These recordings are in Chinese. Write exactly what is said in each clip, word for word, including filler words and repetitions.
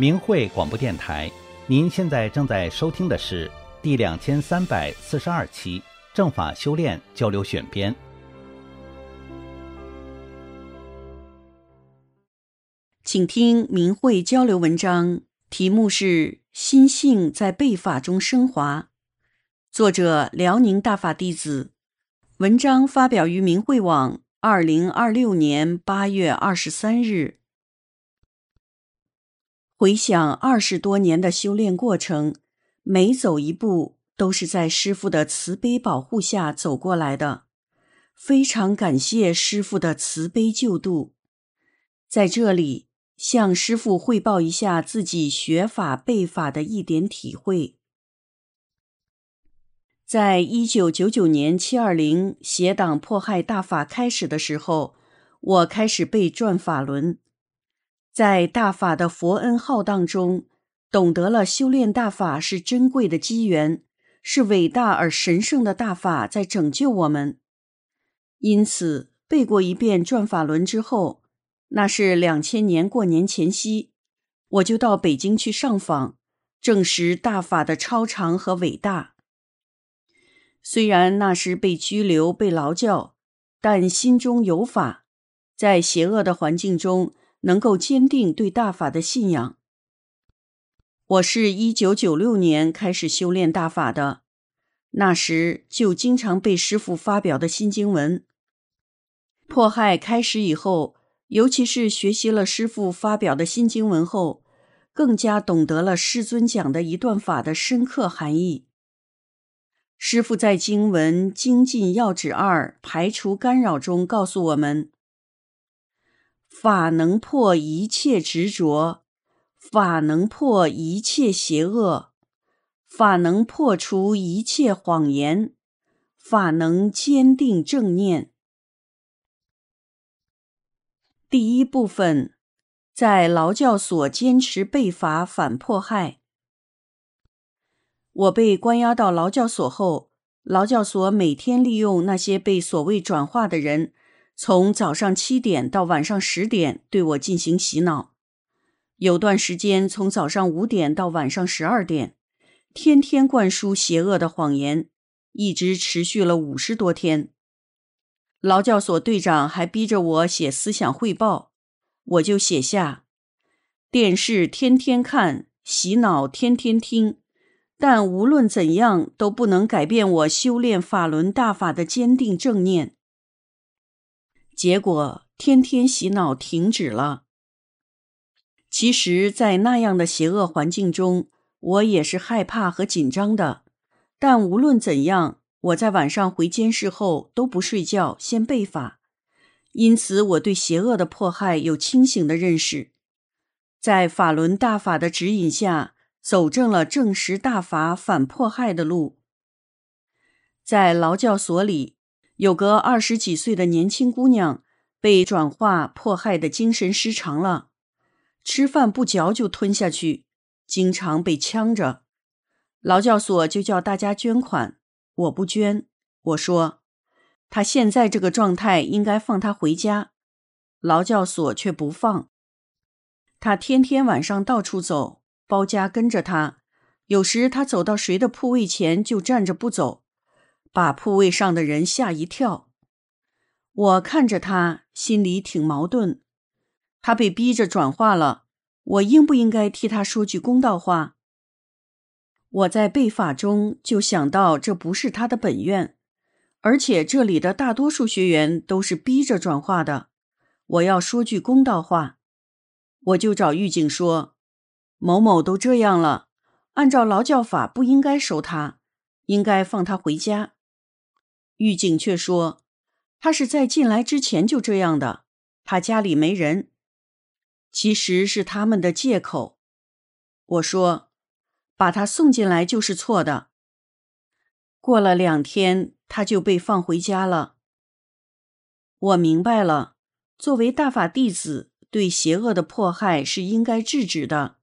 明慧广播电台，您现在正在收听的是第两千三百四十二期正法修炼交流选编。 请听明慧交流文章，题目是心性在背法中升华，作者辽宁大法弟子，文章发表于明慧网二零二六年八月二十三日。回想二十多年的修炼过程，每走一步都是在师父的慈悲保护下走过来的，非常感谢师父的慈悲救度。在这里向师父汇报一下自己学法背法的一点体会。在一九九九年七二零邪党迫害大法开始的时候，我开始背转法轮。在大法的佛恩浩荡中，懂得了修炼大法是珍贵的机缘，是伟大而神圣的大法在拯救我们。因此背过一遍转法轮之后，那是两千年过年前夕，我就到北京去上访，证实大法的超常和伟大。虽然那时被拘留被劳教，但心中有法，在邪恶的环境中能够坚定对大法的信仰。我是一九九六年开始修炼大法的，那时就经常背师父发表的心经文。迫害开始以后，尤其是学习了师父发表的心经文后，更加懂得了师尊讲的一段法的深刻含义。师父在经文精进要旨二排除干扰中告诉我们，法能破一切执着，法能破一切邪恶，法能破除一切谎言，法能坚定正念。第一部分，在劳教所坚持背法反迫害。我被关押到劳教所后，劳教所每天利用那些被所谓转化的人，从早上七点到晚上十点对我进行洗脑。有段时间从早上五点到晚上十二点，天天灌输邪恶的谎言，一直持续了五十多天。劳教所队长还逼着我写思想汇报，我就写下：电视天天看，洗脑天天听，但无论怎样都不能改变我修炼法轮大法的坚定正念。结果天天洗脑停止了。其实在那样的邪恶环境中，我也是害怕和紧张的，但无论怎样，我在晚上回监室后都不睡觉，先背法。因此我对邪恶的迫害有清醒的认识，在法轮大法的指引下，走正了正实大法反迫害的路。在劳教所里，有个二十几岁的年轻姑娘被转化迫害的精神失常了，吃饭不嚼就吞下去，经常被呛着。劳教所就叫大家捐款，我不捐，我说她现在这个状态应该放她回家，劳教所却不放。她天天晚上到处走，包家跟着她，有时她走到谁的铺位前就站着不走，把铺位上的人吓一跳。我看着她，心里挺矛盾。她被逼着转化了，我应不应该替她说句公道话？我在背法中就想到这不是她的本愿，而且这里的大多数学员都是逼着转化的，我要说句公道话。我就找狱警说，某某都这样了，按照劳教法不应该收他，应该放他回家。狱警却说，他是在进来之前就这样的，他家里没人。其实是他们的借口。我说，把他送进来就是错的。过了两天，他就被放回家了。我明白了，作为大法弟子，对邪恶的迫害是应该制止的。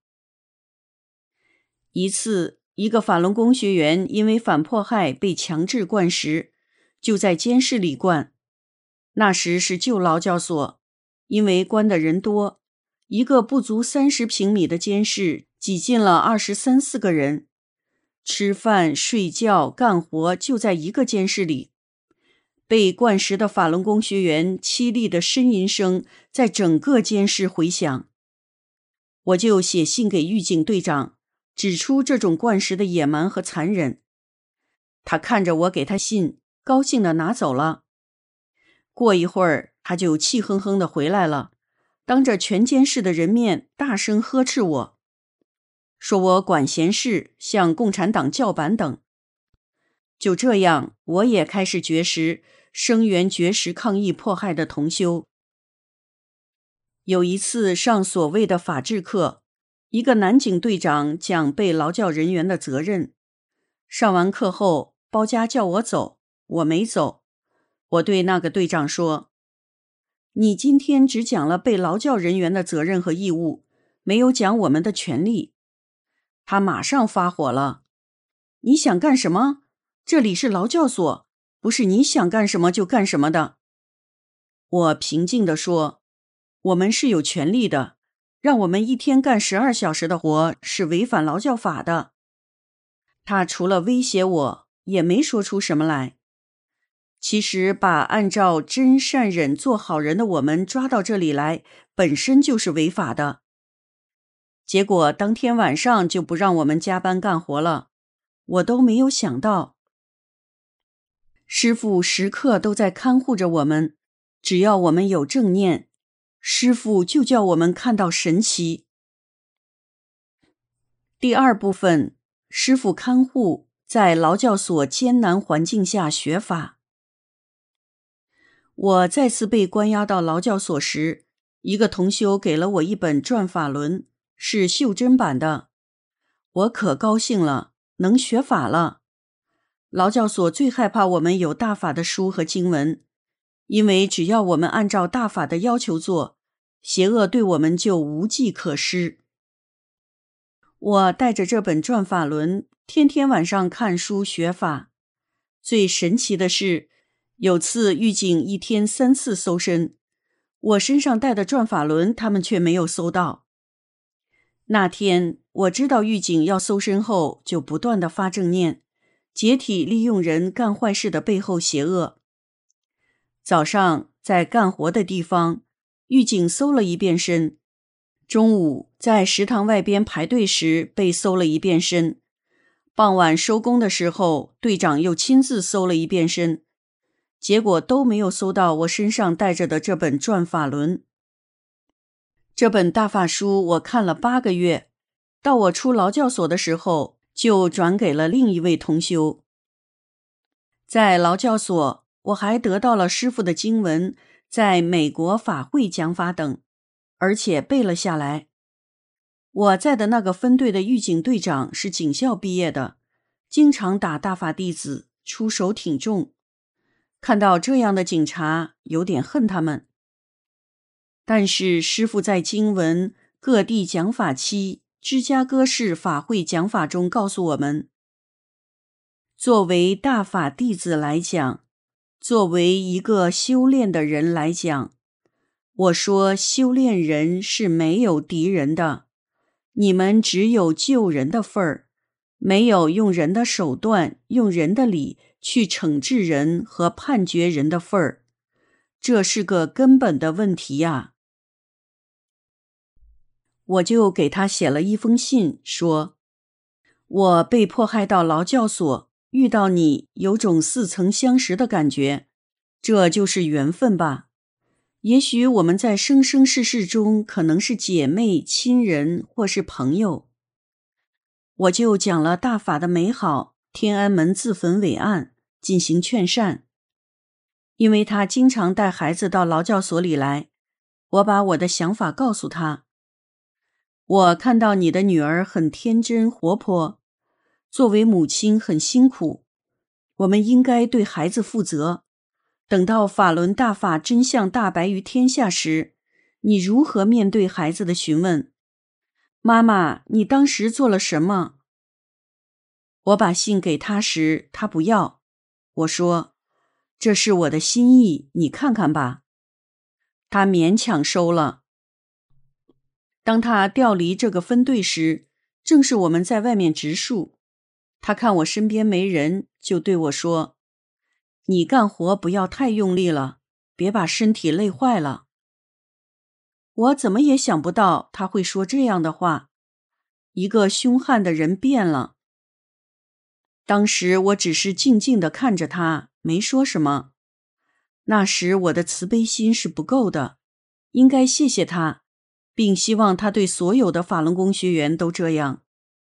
一次，一个法轮功学员因为反迫害被强制灌食，就在监室里灌。那时是旧劳教所，因为关的人多， 一个不足三十平米的监室挤进了二十三四个人，吃饭、睡觉、干活就在一个监室里。被灌食的法轮功学员凄厉的呻吟声在整个监室回响。我就写信给狱警队长，指出这种灌食的野蛮和残忍。他看着我给他信，高兴地拿走了。过一会儿，他就气哼哼地回来了，当着全监室的人面大声呵斥我，说我管闲事，向共产党叫板等。就这样，我也开始绝食，声援绝食抗议迫害的同修。有一次上所谓的法治课，一个男警队长讲被劳教人员的责任。上完课后，包家叫我走，我没走。我对那个队长说，你今天只讲了被劳教人员的责任和义务，没有讲我们的权利。他马上发火了，你想干什么？这里是劳教所，不是你想干什么就干什么的。我平静地说，我们是有权利的，让我们一天干十二小时的活是违反劳教法的。他除了威胁我，也没说出什么来。其实把按照真善忍做好人的我们抓到这里来，本身就是违法的。结果当天晚上就不让我们加班干活了，我都没有想到。师父时刻都在看护着我们，只要我们有正念，师父就叫我们看到神奇。第二部分，师父看护在劳教所艰难环境下学法。我再次被关押到劳教所时，一个同修给了我一本转法轮，是袖珍版的。我可高兴了，能学法了。劳教所最害怕我们有大法的书和经文，因为只要我们按照大法的要求做，邪恶对我们就无计可施。我带着这本转法轮，天天晚上看书学法。最神奇的是，有次狱警一天三次搜身，我身上带的转法轮他们却没有搜到。那天我知道狱警要搜身后，就不断地发正念，解体利用人干坏事的背后邪恶。早上在干活的地方，狱警搜了一遍身，中午在食堂外边排队时被搜了一遍身，傍晚收工的时候，队长又亲自搜了一遍身，结果都没有搜到我身上带着的这本转法轮。这本大法书我看了八个月，到我出劳教所的时候，就转给了另一位同修。在劳教所，我还得到了师父的经文，在美国法会讲法等，而且背了下来。我在的那个分队的狱警队长是警校毕业的，经常打大法弟子，出手挺重。看到这样的警察，有点恨他们。但是师父在经文、各地讲法期、芝加哥市法会讲法中告诉我们，作为大法弟子来讲，作为一个修炼的人来讲，我说修炼人是没有敌人的，你们只有救人的份儿，没有用人的手段、用人的理去惩治人和判决人的份儿，这是个根本的问题呀。我就给他写了一封信，说我被迫害到劳教所，遇到你有种似曾相识的感觉，这就是缘分吧。也许我们在生生世世中可能是姐妹、亲人或是朋友。我就讲了大法的美好，天安门自焚伟岸，进行劝善。因为他经常带孩子到劳教所里来，我把我的想法告诉他。我看到你的女儿很天真活泼，作为母亲很辛苦，我们应该对孩子负责。等到法轮大法真相大白于天下时，你如何面对孩子的询问？妈妈，你当时做了什么？我把信给他时，他不要。我说，这是我的心意，你看看吧。他勉强收了。 当他调离这个分队时，正是我们在外面植树。他看我身边没人，就对我说：你干活不要太用力了，别把身体累坏了。我怎么也想不到他会说这样的话。一个凶悍的人变了。当时我只是静静地看着他，没说什么。那时我的慈悲心是不够的，应该谢谢他，并希望他对所有的法轮功学员都这样。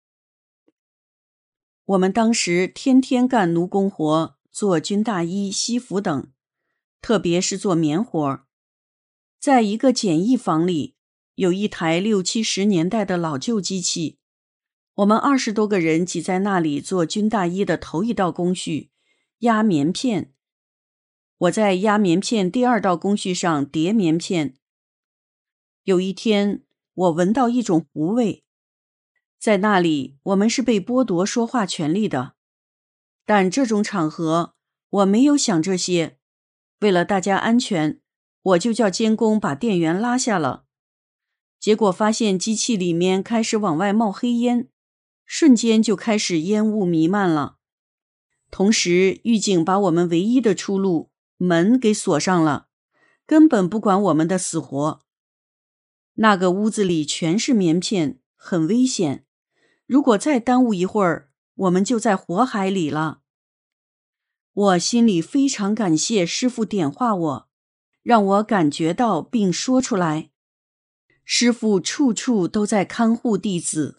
我们当时天天干奴工活，做军大衣、西服等，特别是做棉活。在一个简易房里，有一台六七十年代的老旧机器，我们二十多个人挤在那里做军大衣的头一道工序，压棉片。我在压棉片第二道工序上叠棉片。有一天，我闻到一种糊味。在那里，我们是被剥夺说话权利的。但这种场合，我没有想这些。为了大家安全，我就叫监工把电源拉下了。结果发现机器里面开始往外冒黑烟，瞬间就开始烟雾弥漫了。同时，狱警把我们唯一的出路门给锁上了，根本不管我们的死活。那个屋子里全是棉片，很危险。如果再耽误一会儿，我们就在火海里了。我心里非常感谢师父点化我，让我感觉到并说出来。师父处处都在看护弟子。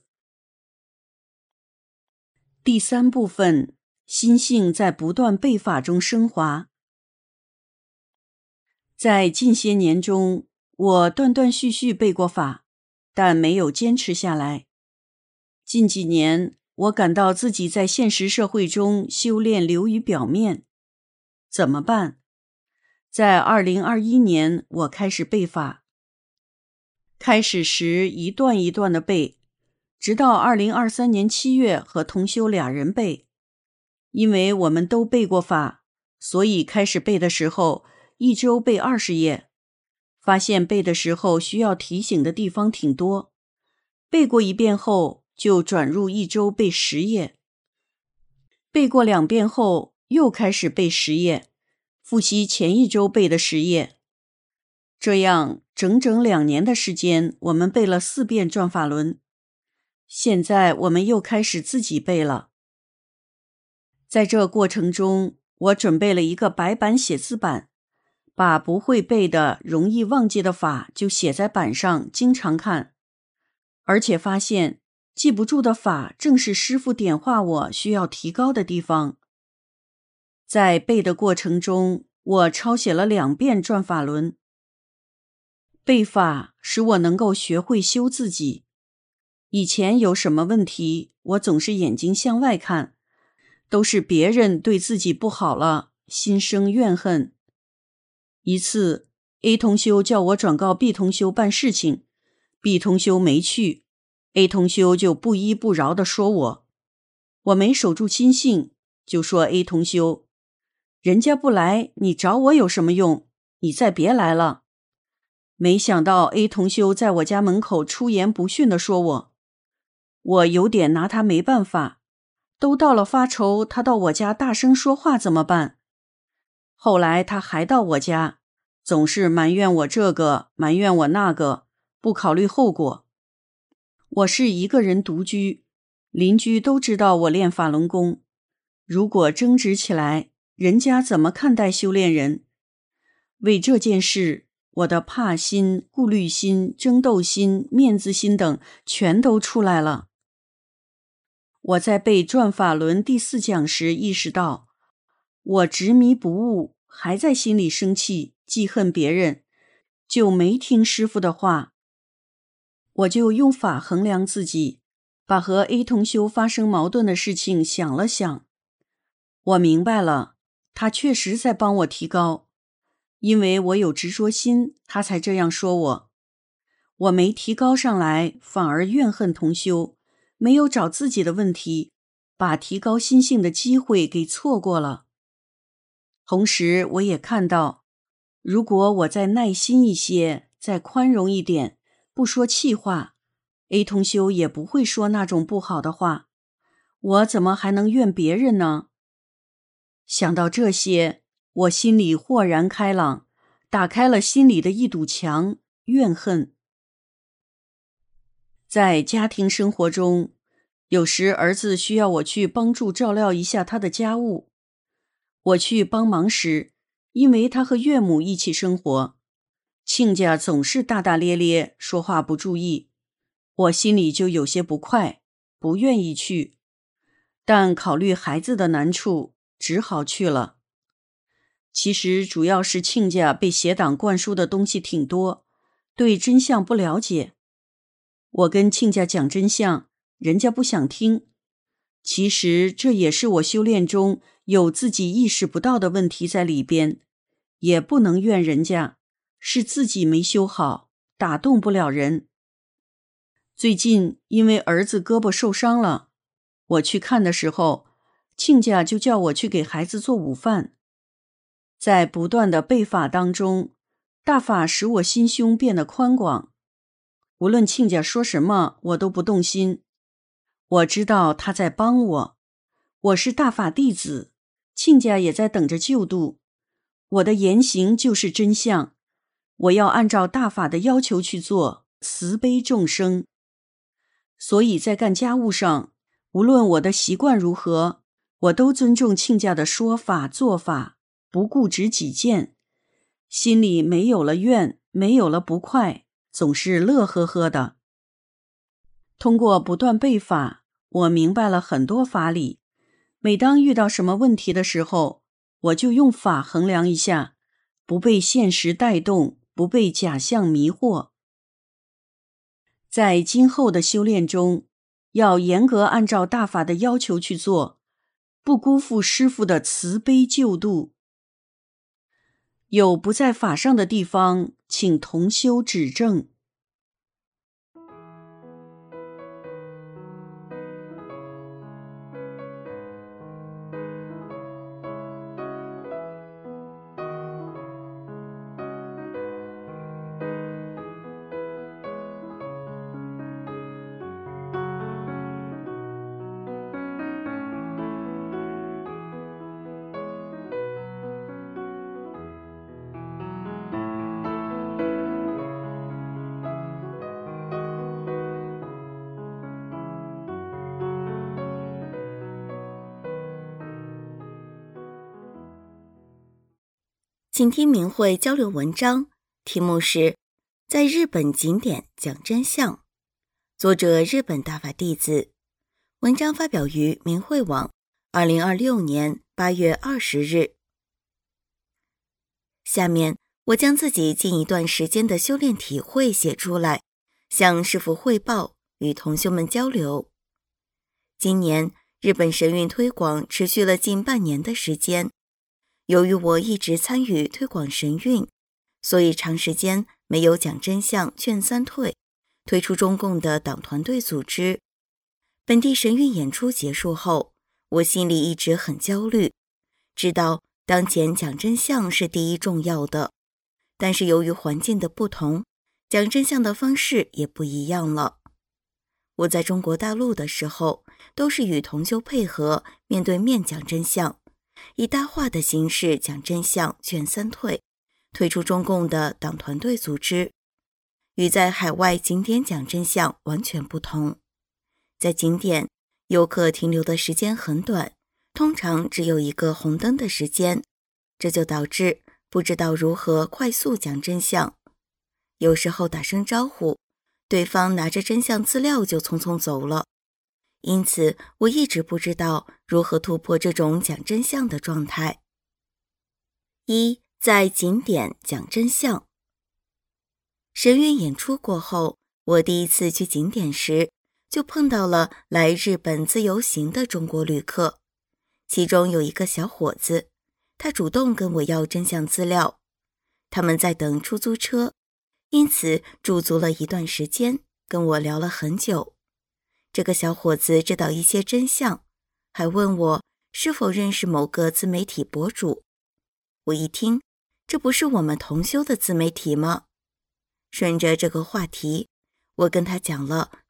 第三部分，心性在不断背法中升华。在近些年中，我断断续续背过法，但没有坚持下来。近几年，我感到自己在现实社会中修炼流于表面。怎么办？在二零二一年，我开始背法。开始时一段一段的背，直到二零二三年七月和同修俩人背。因为我们都背过法，所以开始背的时候，一周背二十页。发现背的时候需要提醒的地方挺多。背过一遍后，就转入一周背十页。背过两遍后，又开始背十页，复习前一周背的十页。这样整整两年的时间，我们背了四遍转法轮。现在我们又开始自己背了。在这过程中，我准备了一个白板写字板，把不会背的、容易忘记的法就写在板上，经常看。而且发现记不住的法正是师父点化我需要提高的地方。在背的过程中，我抄写了两遍转法轮。背法使我能够学会修自己。以前有什么问题，我总是眼睛向外看，都是别人对自己不好了，心生怨恨。一次 A 同修叫我转告 B 同修办事情， B 同修没去， A 同修就不依不饶地说我。我没守住心性，就说 A 同修，人家不来，你找我有什么用？你再别来了。没想到 A 同修在我家门口出言不逊地说我，我有点拿他没办法。都到了发愁，他到我家大声说话怎么办？后来他还到我家，总是埋怨我这个，埋怨我那个，不考虑后果。我是一个人独居，邻居都知道我练法轮功。如果争执起来，人家怎么看待修炼人？为这件事，我的怕心、顾虑心、争斗心、面子心等全都出来了。我在背转法轮第四讲时意识到，我执迷不悟，还在心里生气、记恨别人，就没听师父的话。我就用法衡量自己，把和 A 同修发生矛盾的事情想了想。我明白了，他确实在帮我提高，因为我有执着心，他才这样说我。我没提高上来，反而怨恨同修，没有找自己的问题，把提高心性的机会给错过了。同时我也看到，如果我再耐心一些，再宽容一点，不说气话， A 同修也不会说那种不好的话，我怎么还能怨别人呢？想到这些，我心里豁然开朗，打开了心里的一堵墙，怨恨。在家庭生活中，有时儿子需要我去帮助照料一下他的家务，我去帮忙时，因为他和岳母一起生活，亲家总是大大咧咧，说话不注意，我心里就有些不快，不愿意去，但考虑孩子的难处，只好去了。其实主要是亲家被邪党灌输的东西挺多，对真相不了解。我跟亲家讲真相，人家不想听。其实这也是我修炼中有自己意识不到的问题在里边，也不能怨人家，是自己没修好，打动不了人。最近因为儿子胳膊受伤了，我去看的时候，亲家就叫我去给孩子做午饭。在不断的背法当中，大法使我心胸变得宽广，无论亲家说什么，我都不动心。我知道他在帮我，我是大法弟子，亲家也在等着救度。我的言行就是真相，我要按照大法的要求去做，慈悲众生。所以在干家务上，无论我的习惯如何，我都尊重亲家的说法做法，不固执己见，心里没有了怨，没有了不快，总是乐呵呵的。通过不断背法，我明白了很多法理。每当遇到什么问题的时候，我就用法衡量一下，不被现实带动，不被假象迷惑。在今后的修炼中，要严格按照大法的要求去做，不辜负师父的慈悲救度。有不在法上的地方，请同修指正。 请听明慧交流文章，题目是在日本景点讲真相，作者日本大法弟子，文章发表于明慧网二零二六年八月二十日。下面我将自己近一段时间的修炼体会写出来，向师父汇报，与同修们交流。今年日本神韵推广持续了近半年的时间，由于我一直参与推广神韵，所以长时间没有讲真相劝三退，退出中共的党团队组织。本地神韵演出结束后，我心里一直很焦虑，知道当前讲真相是第一重要的，但是由于环境的不同，讲真相的方式也不一样了。我在中国大陆的时候，都是与同修配合，面对面讲真相，以搭话的形式讲真相劝三退，退出中共的党团队组织，与在海外景点讲真相完全不同。在景点，游客停留的时间很短，通常只有一个红灯的时间，这就导致不知道如何快速讲真相。有时候打声招呼，对方拿着真相资料就匆匆走了。因此我一直不知道如何突破这种讲真相的状态。一，在景点讲真相。神韵演出过后，我第一次去景点时，就碰到了来日本自由行的中国旅客，其中有一个小伙子，他主动跟我要真相资料。他们在等出租车，因此驻足了一段时间，跟我聊了很久。这个小伙子知道一些真相，还问我是否认识某个自媒体博主。我一听，这不是我们同修的自媒体吗？顺着这个话题，我跟他讲了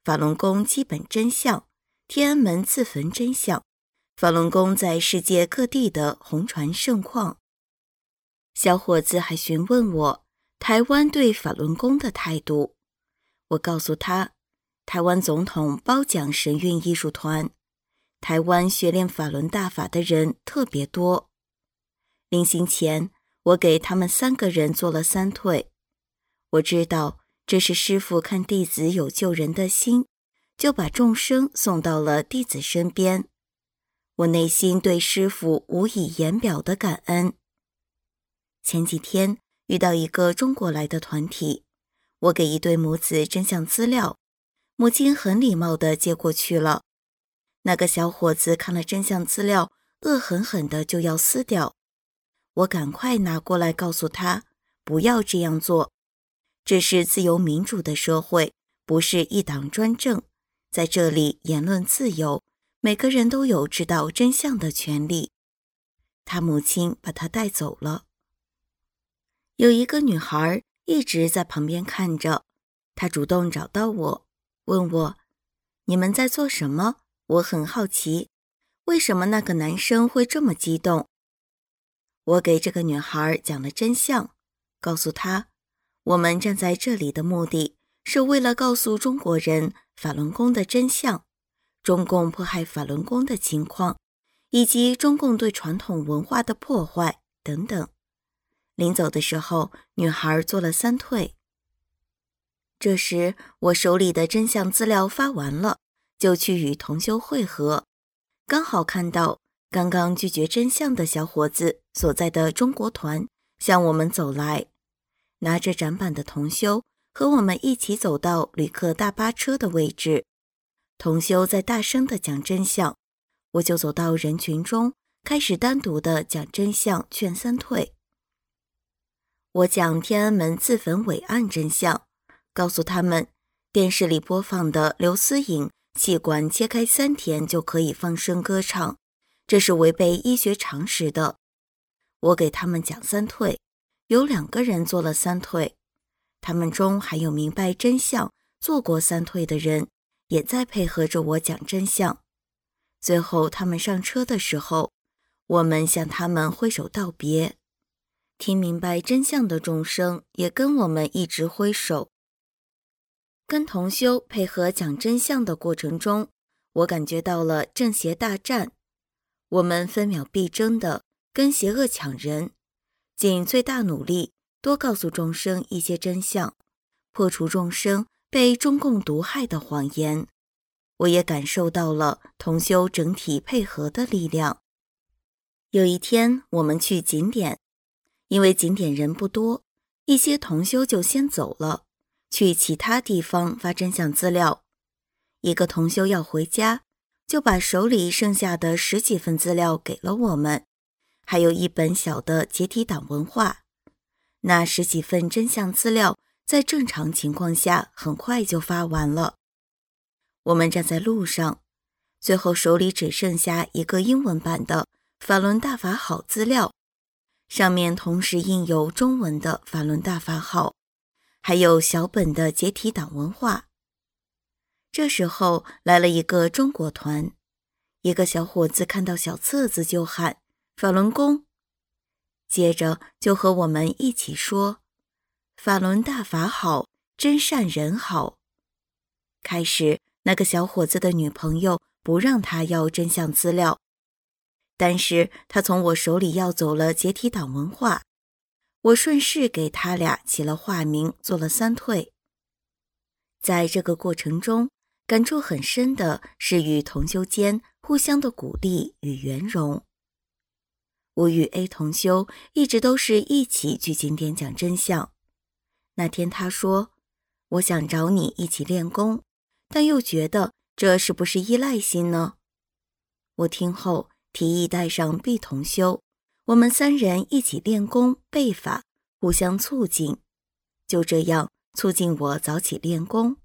法轮功基本真相、天安门自焚真相、法轮功在世界各地的红传盛况。小伙子还询问我台湾对法轮功的态度。我告诉他，台湾总统褒奖神韵艺术团，台湾学练法轮大法的人特别多。临行前，我给他们三个人做了三退。我知道这是师父看弟子有救人的心，就把众生送到了弟子身边。我内心对师父无以言表的感恩。前几天遇到一个中国来的团体，我给一对母子真相资料，母亲很礼貌地接过去了。那个小伙子看了真相资料，恶狠狠地就要撕掉。我赶快拿过来告诉他，不要这样做。这是自由民主的社会，不是一党专政，在这里言论自由，每个人都有知道真相的权利。他母亲把他带走了。有一个女孩一直在旁边看着，她主动找到我，问我，你们在做什么？我很好奇，为什么那个男生会这么激动？我给这个女孩讲了真相，告诉她，我们站在这里的目的是为了告诉中国人法轮功的真相，中共迫害法轮功的情况，以及中共对传统文化的破坏等等。临走的时候，女孩做了三退。这时我手里的真相资料发完了，就去与同修会合，刚好看到刚刚拒绝真相的小伙子所在的中国团向我们走来，拿着展板的同修和我们一起走到旅客大巴车的位置，同修在大声地讲真相，我就走到人群中，开始单独地讲真相劝三退。我讲天安门自焚伟案真相，告诉他们电视里播放的刘思颖气管切开三天就可以放声歌唱，这是违背医学常识的。我给他们讲三退，有两个人做了三退，他们中还有明白真相做过三退的人，也在配合着我讲真相。最后他们上车的时候，我们向他们挥手道别。听明白真相的众生也跟我们一直挥手。跟同修配合讲真相的过程中，我感觉到了正邪大战，我们分秒必争的跟邪恶抢人，尽最大努力多告诉众生一些真相，破除众生被中共毒害的谎言。我也感受到了同修整体配合的力量。有一天我们去景点，因为景点人不多，一些同修就先走了，去其他地方发真相资料。一个同修要回家，就把手里剩下的十几份资料给了我们，还有一本小的解体党文化。那十几份真相资料在正常情况下很快就发完了。我们站在路上，最后手里只剩下一个英文版的法轮大法好资料，上面同时印有中文的法轮大法好，还有小本的解体党文化。这时候来了一个中国团，一个小伙子看到小册子就喊法轮功，接着就和我们一起说法轮大法好，真善人好。开始那个小伙子的女朋友不让他要真相资料，但是他从我手里要走了解体党文化，我顺势给他俩起了化名，做了三退。在这个过程中，感触很深的是与同修间互相的鼓励与圆融。我与 A 同修一直都是一起去景点讲真相。那天他说，我想找你一起练功，但又觉得这是不是依赖心呢？我听后提议带上 B 同修，我们三人一起练功背法，互相促进，就这样促进我早起练功。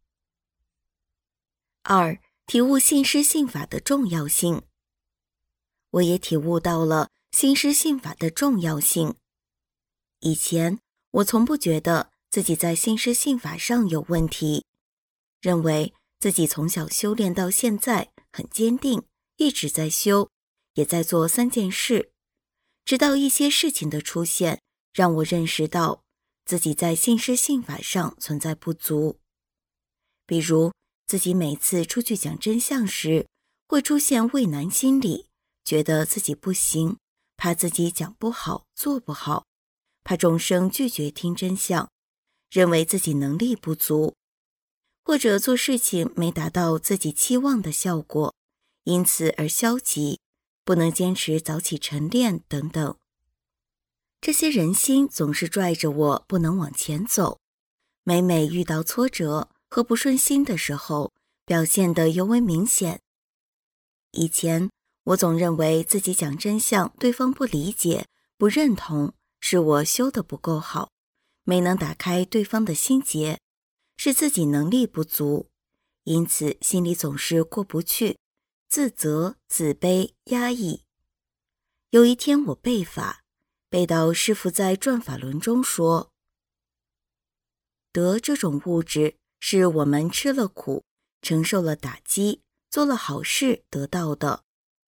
二、体悟信师信法的重要性。我也体悟到了信师信法的重要性。以前我从不觉得自己在信师信法上有问题，认为自己从小修炼到现在很坚定，一直在修，也在做三件事，直到一些事情的出现，让我认识到自己在信师信法上存在不足。比如自己每次出去讲真相时，会出现畏难心理，觉得自己不行，怕自己讲不好做不好，怕众生拒绝听真相，认为自己能力不足，或者做事情没达到自己期望的效果，因此而消极，不能坚持早起晨练等等。这些人心总是拽着我不能往前走，每每遇到挫折和不顺心的时候，表现得尤为明显。以前我总认为自己讲真相对方不理解不认同，是我修得不够好，没能打开对方的心结，是自己能力不足，因此心里总是过不去，自责自卑压抑。有一天我背法，背到师父在转法轮中说，德这种物质是我们吃了苦，承受了打击，做了好事得到的。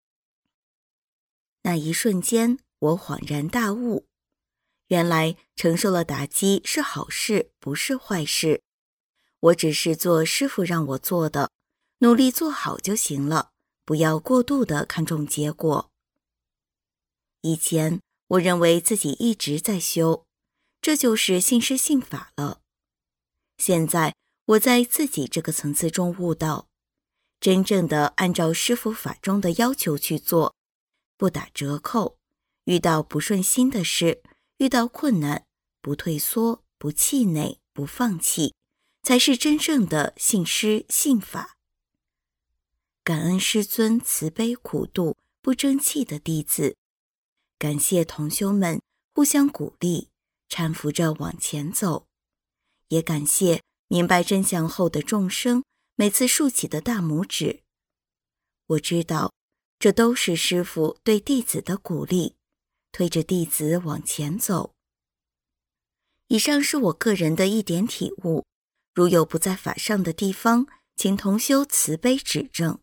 那一瞬间我恍然大悟，原来承受了打击是好事，不是坏事。我只是做师父让我做的，努力做好就行了，不要过度地看重结果。以前我认为自己一直在修，这就是信师信法了。现在我在自己这个层次中悟到，真正的按照师父法中的要求去做，不打折扣，遇到不顺心的事，遇到困难，不退缩，不气馁，不放弃，才是真正的信师信法。感恩师尊慈悲苦度不争气的弟子，感谢同修们互相鼓励，搀扶着往前走，也感谢明白真相后的众生每次竖起的大拇指。我知道这都是师父对弟子的鼓励，推着弟子往前走。以上是我个人的一点体悟，如有不在法上的地方，请同修慈悲指正。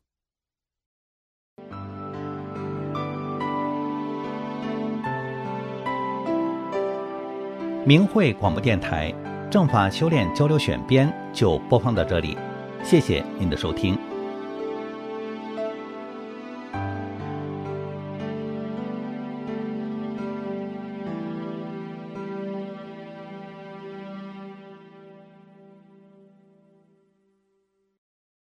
明慧广播电台正法修炼交流选编就播放到这里，谢谢您的收听。